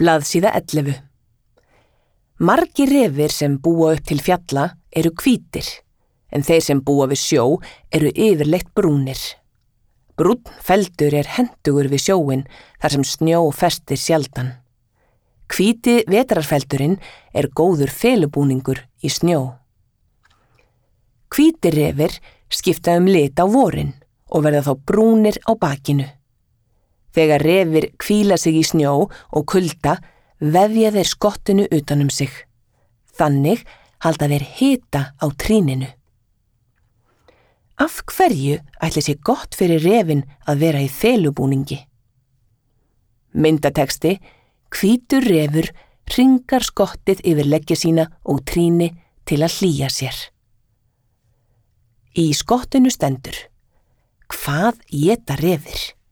Blaðsíða 11. Margir refir sem búa upp til fjalla eru hvítir, en þeir sem búa við sjó eru yfirleitt brúnir. Brúnn feldur er hentugur við sjóinn þar sem snjó festir sjaldan. Hvíti vetrarfeldurinn er góður felubúningur í snjó. Hvítir refir skipta lit á vorin og verða þá brúnir á bakinu. Þegar refir hvíla sig í snjó og kulda vefja þeir skottinu utan sig. Þannig halda þeir hita á tríninu. Af hverju ætli sé gott fyrir refin að vera í felubúningi? Myndatexti: hvítur refur hringar skottið yfir leggja sína og tríni til að hlýja sér. Í skottinu stendur: hvað éta refir?